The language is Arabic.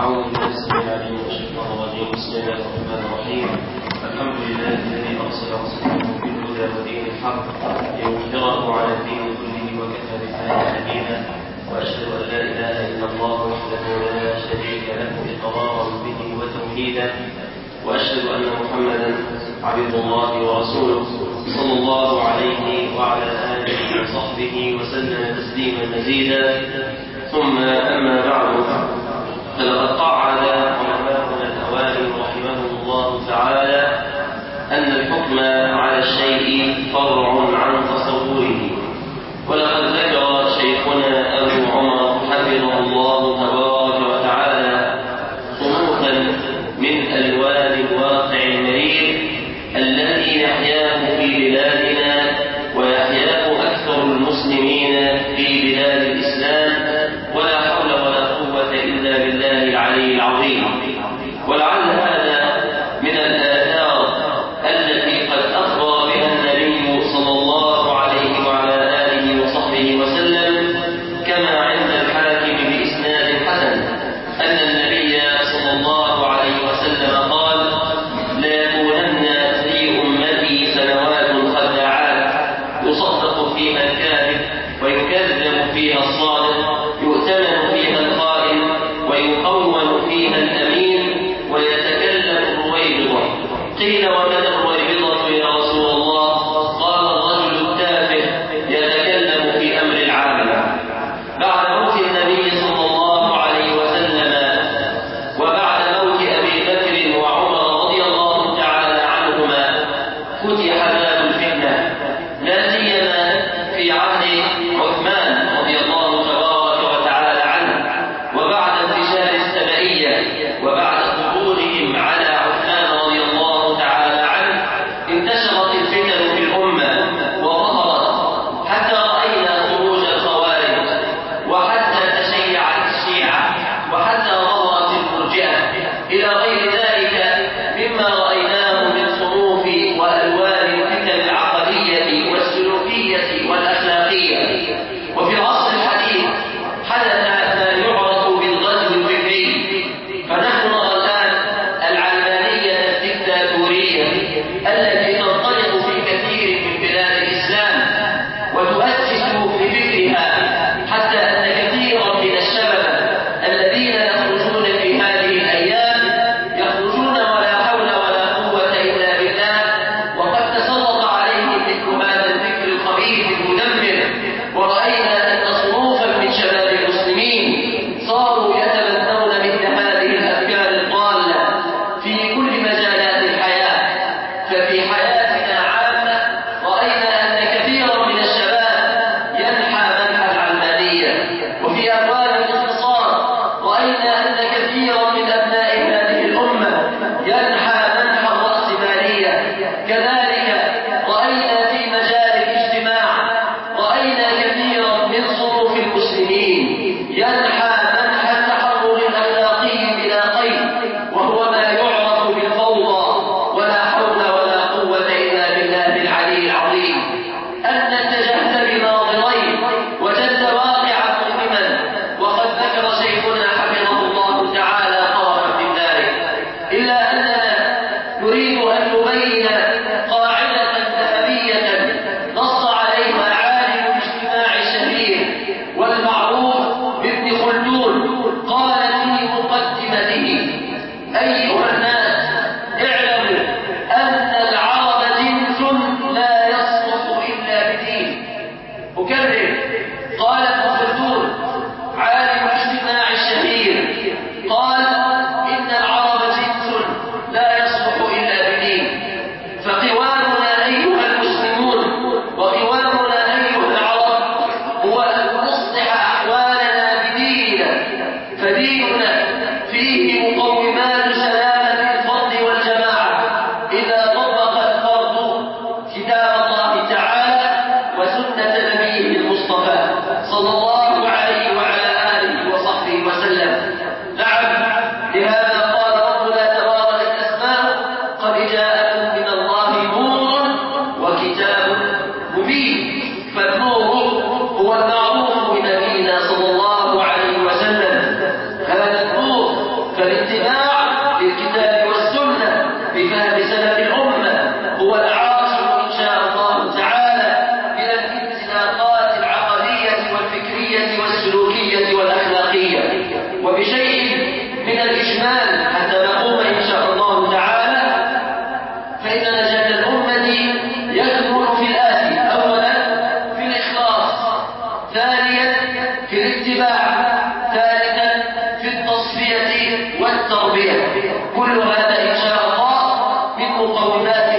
أعوذ بالله السميع العليم من الشيطان الرجيم. بسم الله الرحمن الرحيم. الحمد لله الذي أرسل رسوله بالهدى ودين الحق ليظهره على الدين كله وكفى بالله شهيدا. وأشهد أن لا إله إلا الله وحده لا شريك له إقرارا به وتوحيدا. وأشهد أن محمدا عبد الله ورسوله صلى الله عليه وعلى آله وصحبه وسلم تسليما مزيدا. ثم أما بعد، فلقد قعد علماؤنا الأوائل رحمهم الله تعالى أن الحكم على الشيء فرع عن تصوره. ولقد ذكر شيخنا أبو عمر حفظه الله تبارك وتعالى صنوفا من ألوان الواقع المرير الذي نحياه في بلادنا ويحياه أكثر المسلمين في بلاد الإسلام، ولا حول ولا قوة إلا بالله العلي العظيم. ولعل هذا من الآثار التي قد أخبر بها النبي صلى الله عليه وعلى آله وصحبه وسلم، كما عند الحاكم بإسناد حسن أن النبي صلى الله عليه وسلم قال: ليكونن في أمتي سنوات خداعات يصدق فيها الكاذب ويكذب فيها الصادق، يؤتمن فيها الخائن ويخون فيها الأمين، ويتكلم الرويبضة. قيل: ومن الرويبضة يا رسول الله؟ قال: الرجل التافه يتكلم في أمر العامة. بعد موت النبي صلى الله عليه وسلم وبعد موت أبي بكر وعمر رضي الله تعالى عنهما فتح باب الفتنة، لا سيما في عهد عثمان رضي الله تبارك وتعالى عنه، وبعد انتشار السبائية وبعد خروجهم على عثمان رضي الله تعالى عنه انتشرت الفتن في الأمة وظهرت، حتى رأينا خروج الخوارج، وحتى تشيعت الشيعة، وحتى ظهرت المرجئة، إلى غير ذلك مما رأيناه من صنوف وألوان الفتن العقدية والسلوكية والأخلاقية. وفي العصر الحديث حدث ما يعرف بالغزو الفكري، فنحن نرى الآن العلمانية الدكتاتورية التي تنطلق في كثير من بلاد الإسلام وتؤسس بفكرها، حتى أن كثيرا من الشباب الذين يخرجون في هذه الأيام يخرجون ولا حول ولا قوة إلا بالله، وقد تسلط عليهم مثل هذا الفكر الخبيث المدمر. ورأينا أن صنوفا من شباب المسلمين صاروا يتبنون مثل هذه الأفكار الضالة في كل مجالات الحياة. ففي حياتنا عامة رأينا أن كثيرا من الشباب ينحى منحى العلمانية، وفي أبواب الاقتصاد رأينا أن كثيرا من أبناء هذه الأمة ينحى منحى الرأسمالية. كذلك رأينا في مجال الاجتماع، رأينا كثيرا من صنوف المسلمين ينحى منحى التحرر الأخلاقي بلا قيد، وهو ما يعرف بالفوضى، ولا حول ولا قوة إلا بالله العلي العظيم. أن اتجهت بناظرين وجدت واقعا مؤلما، وقد ذكر شيخنا حفظه الله تعالى طرفا من ذلك، إلا أننا نريد أن نبين قاعدة ذهبية نص عليها عالم الاجتماع الشهير والمعروف بابن خلدون. قال في مقدمته: أيها الناس، اعلموا أن العرب جنس لا يصلح إلا بدين. أكرر، قال ابن خلدون عالم الاجتماع الشهير، قال: إن العرب جنس لا يصلح إلا بدين. فقوامنا أيها المسلمون وقوامنا أيها العرب هو أن نصلح أحوالنا بديننا، فديننا فيه مقومات سلامة الفرد والجماعة إذا طبق الفرد كتاب الله تعالى وسنة نبيه المصطفى صلى الله عليه وعلى آله وصحبه وسلم. نعم، لهذا قال ربنا تبارك اسماؤه: قد جاءكم من الله نور وكتاب مبين. فالنور هو المعروف بنبينا صلى الله عليه وسلم. هذا النور لماذا